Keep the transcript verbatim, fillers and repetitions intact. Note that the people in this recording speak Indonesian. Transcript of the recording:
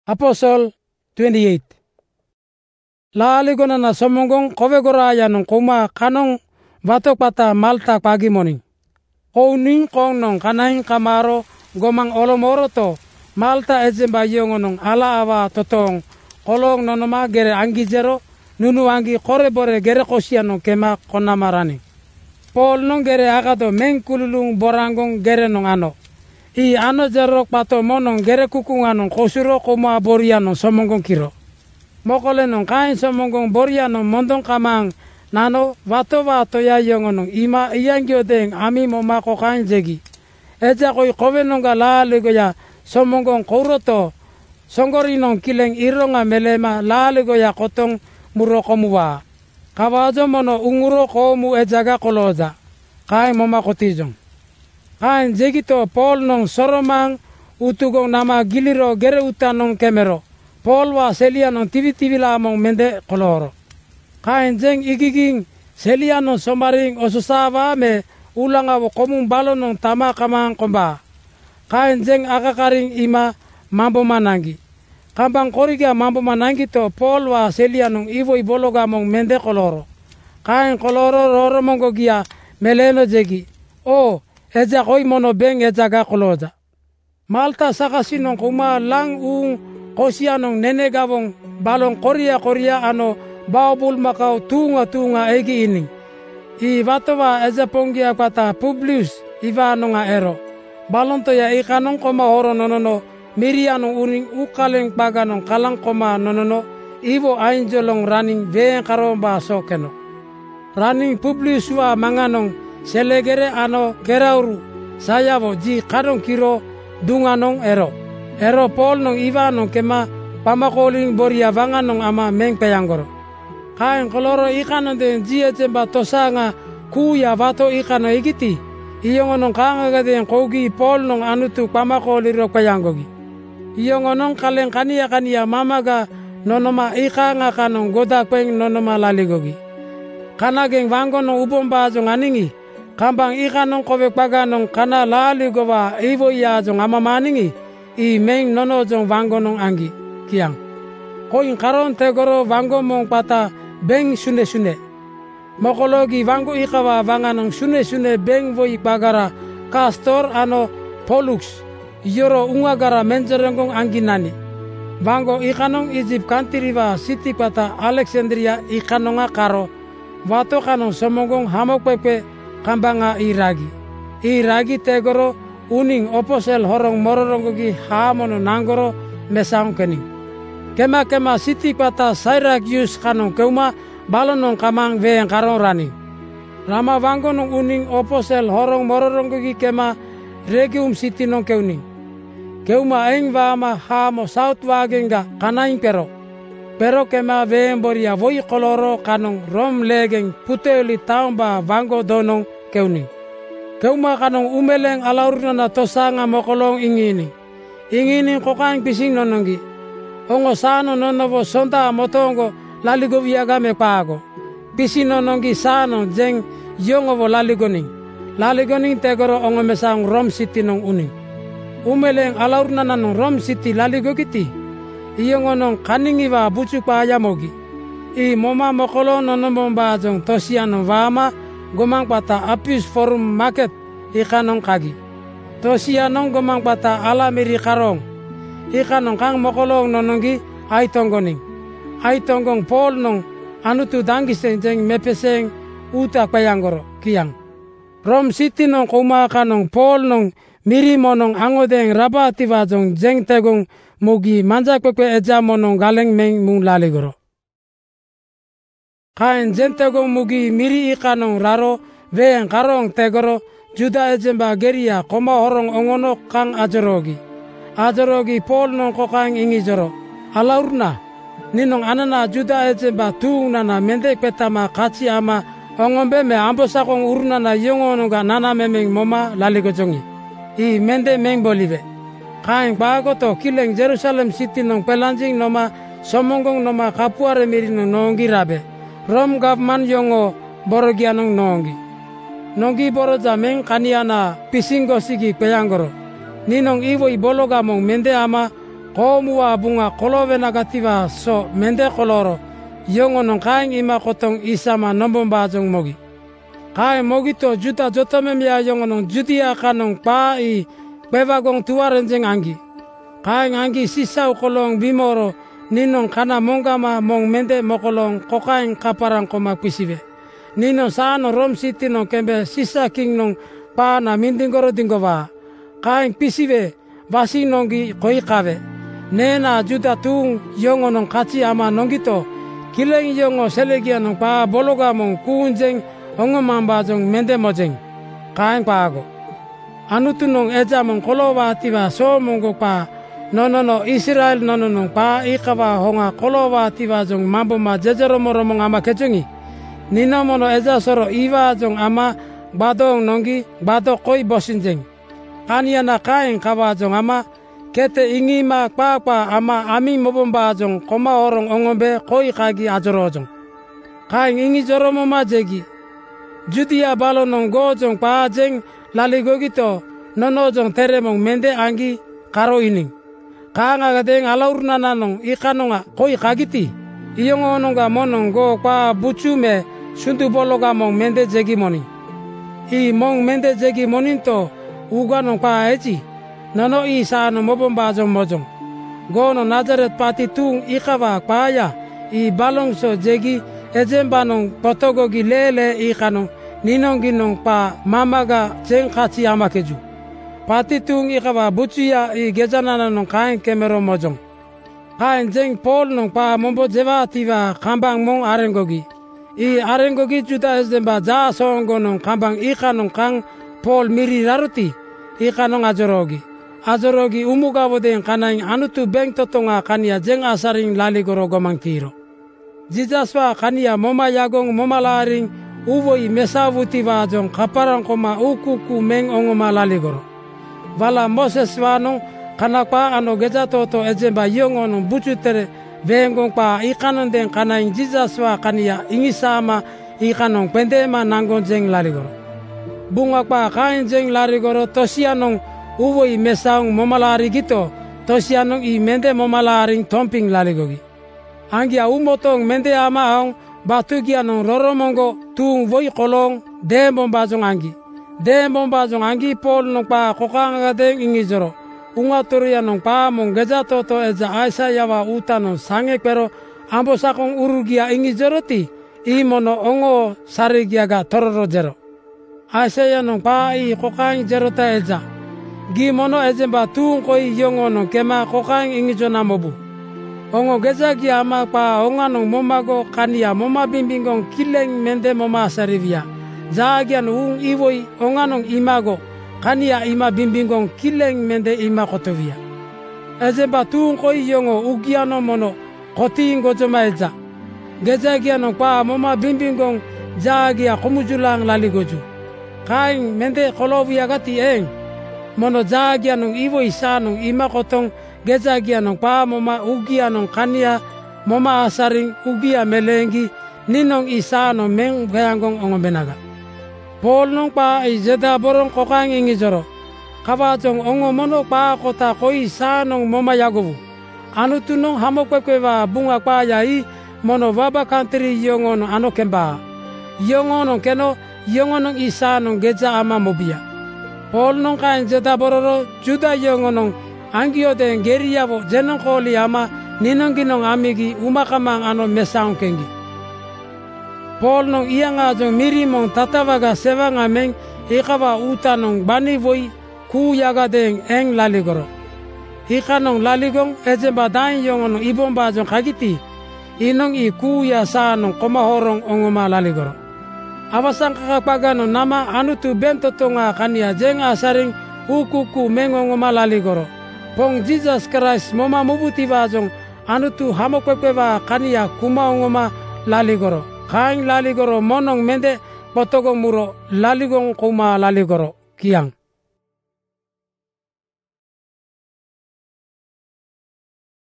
Apostle twenty-eight. Laaligona na somongong kovegoraya nong kuma kanong batok pata Malta pagi morning. Kouning kong nong kanaing kamaro gomang olomoro to Malta ejemba yongo nong ala awa totong kolong nonoma gere angi jero nunu angi kore bore gere kosia nong kema konamarani. Paul nong gere agato mengkululung borangong gere nong ano. I ano jerok pato monong gere kukunganong kosuro kuma borianong somongong kiro. Mokole nong kain somongong borianong mondong kamang nano vato vato ya yongonong ima iyangyo deng ami momako kain jegi. Eja koi kowe nongga laligo ya somongong kouroto songgori nong kileng ironga melema laligo ya kotong muro komuwa. Kawajo mono unguro komu ejaga koloja. Kain momako tijong. Kain jegito Paul nong soromang utugong nama giliro gere utanong kemero. Paul wa selia nong tivi-tivi lamong mende koloro. Kain jeng igiging selia nong somaring osusawa me ulangawo komung balo nong tama kamang komba. Kain jeng akakaring ima mambo manangi. Kambang koriga mambo manangi to Paul wa selia nong iwo ibologa mong mende koloro. Kain koloro roro monggo gia meleno jegi. Oh, eja koi mono beng eja ga koloja. Malta sakasinong kuma lang ung kosianong nene gawong balong korea korea ano baobul makau tunga tunga egi ini. I vatowa eja ponggia kata Publius iva nonga ero. Balong to ya ikanong koma horo nonono mirianong uring ukaleng paganong kalang koma nonono iwo ainjolong running veng karomba sokeno. Running Publius wa manganong selegere ano gerauru saya wo ji kadong kiro dunganong ero ero Paul nong iwa nong kema pamakoling boria vangan nong ama meng peyanggoro kain koloro ikan den ji ejemba tosanga kuya vato ikan igiti iyongo nong kanga gaden kogi Paul nong anutu pamakoliro peyanggogi iyongo nong kaleng kania kania mamaga nonoma ikanga kanong goda peng nonoma laligogi kanageng vango nong ubomba jong aningi kambang ikanong kowe paganong kana lali gowa iwo iya jong ama maningi i meng nono jong vango nong anggi kiang koing karon tegoro vango mong pata beng sune sune mokologi vango ikawa vanganong sune sune beng wo ipagara Castor ano Pollux yoro ungagara menjerengong anggi nani vango ikanong Egypt kantiriwa city pata Alexandria ikanonga karo wato kanong somongong hamok pepe kambanga iragi iragi tegoro uning oposel horong mororongogi hamono nanggoro mesang kening kema kema siti pata Syracuse kanong keuma balonong kamang veng karong rani rama wango nong uning oposel horong mororongogi kema regium siti nong keuning keuma eng wama hamo south wagenga kanaing pero pero kema veng boria voi koloro kanong rom legeng puteuli taumba wango donong keuning keuma kanong umeleng alaurna na tosanga mokolong ingini ingini kokaing pising nonongi ongo sano nonovo sonta motongo laligo viagame pago pising nonongi sano jeng yongovo laligoning laligoning tegoro ongo mesang Rom City nong uning umeleng alaurna na nong Rom City laligo kiti iyongo nong kaningiwa bucu pa ayamogi i moma mokolong nonomomba jong tosiano vama gomang pata Appius Forum Market ikanong kagi. Tosianong gomang pata alamiri karong. Ikanong kang mokolong nononggi ay tonggoning. Ay tonggong Paul nong anutu dangiseng jeng mepeseng uta payanggoro kiang. Rom City nong kumakanong Paul nong miri monong angodeng rabatiwa jong jeng tegong mugi manjak pepe eja monong galeng meng mung laligoro. Kain jentegong mugi miri ikanong raro veng karong tegoro juda ejemba geria koma horong ongono kang ajorogi ajorogi Paul nong kokang ingi joro alaurna ninong anana juda ejemba tung nana mendek petama kaci ama ongombe me ambosakong urunana yongononga nana memeng moma laligojongi i mende meng bolive kain bagoto kileng Jerusalem City nong pelanjing noma somongong noma kapuare miri nong nongi rabe Rom government yongo borogianong nongi nongi boroja meng kaniana pisinggo sigi peyanggoro ninong iwo ibologa mong mende ama Komua bunga kolove nagativa so mende koloro yongonon kaing ima kotong isama nombon bajong mogi. Kaing mogi to juta jotomemia yongonon judia kanong pa i bevagong tuarenjeng anggi. Kaing anggi sisau kolong bimoro ninon kana mongama mong mende mokolong kokaing kaparang koma pisive. Ninon saano Rom City non kembe sisa king nong pa na mindingoro dingova. Kaing pisive basi nongi koi kave. Nena juda tung yongo nong kaci ama nongito kileng yongo selegia nong pa bologa mong kuunjeng ongomamba jong mende mojeng kaeng paago anutu nong eja mong kolowa tiwa so monggo pa nonono Israel nonono pa ikawa honga kolowa tiwa jong mambo ma jejero moro mong ama kejongi nino mono eja soro iwa jong ama badong nonggi bado koi bosinjeng kaniana kaeng kawa jong ama kete ingima kpakpa ama ami mobomba jong koma orong ongombe koi kagi ajoro jong. Kaing ingi joromo majegi. Judia balo nong go jong pa jeng laligogi to nono jong teremong mende anggi karo ining. Kaang agadeng alaurna nanong ikanonga koi kagiti. Iyong ononga monong go pa bucume suntu bologa mong mende jegi moni. I mong mende jegi monin to uganong pa eji. Nono isa no mobom bajong mojong. Gono Nazaret pati tung ikawa kpaya i balong so jegi ejemba nong potogogi lele ikano ninongi nong pa mamaga jeng kaci ama keju. Pati tung ikawa bucuya i gejanana nong kain kemero mojong. Kain jeng Paul nong pa mombo jewa tiwa kambang mong arengogi. I arengogi juda ejemba ja songo nong kambang ikanong kang Paul miri raruti ikanong ajorogi. Azorogi umugawodeng kanaing anutu beng totonga kania jeng asaring laligoro gomang tiro. Jijaswa kania moma yagong moma laring uvoi mesavuti wajong kaparang koma ukuku meng ongoma laligoro. Vala Moses wanong kanakpa ano geja toto ejemba yongonong bucutere vengong pa ikanon den kanaing jijaswa kania ingisama ikanong pendema nangon jeng laligoro. Bunga pa kain jeng laligoro tosianong uvoi mesaung momalari gito tosianong i mende momalaring tomping laligogi. Anggia umotong mende ama aong batugianong roromongo tung voi kolong dembom bajong anggi. Dembom bajong anggi Paul nong pa kokangadeng ingizoro. Unga turianong pa mong geja toto eja aisa yawa utanong sange pero ambo sakong urugia ingizoro ti i mono ongo sarigiaga tororo jero. Aisa yanong pa i kokang jerota eja. Gimono ejemba tung koi yongono kema kokaing ingijona mobu. Ongo gezagi ama pa onganong momago kania moma bimbingong kileng mende moma sarivia. Zagian ung iwoi onganong imago kania ima bimbingong kileng mende ima kotovia. Ejemba tung koi yongo ugiano mono koti ingojoma eja. Gezagianong pa moma bimbingong zagia komujulang laligoju. Kaing mende kolovia gati eng. Mono jagianong iwo isanong ima kotong gejagianong pa moma ugianong kania moma asaring ugia melengi ninong isanong meng gayangong ongomenaga. Paul nong pa ijeda borong kokang ingizoro. Kawajong ongo mono pa kota koi isanong moma yagovu. Anutu nong hamokwekwewa bunga pa yai mono waba kantri yongono ano kemba. Yongono keno yongonong isanong geja ama mobia. Paul nong kain jeda bororo juda yongonong angio den geriavo jenong koli ama ninong ginong amigi umakamang ano mesaung kengi. Paul nong ianga jong mirimong tatawaga sevanga meng ikawa utanong bani voi ku yaga den eng laligoro. Ikanong laligong ejemba dain yongonong ibomba jong kagiti inong i ku ya saanong komahorong ongoma laligoro. Awasang kakapagano nama anutu bento tonga kania jeng asaring ukuku mengongo malaligoro. Pong Jesus Christ moma mubuti wajong anutu hamokwekwewa kania kumaongoma laligoro. Kaing laligoro monong mende potogong muro laligong kuma laligoro kiang.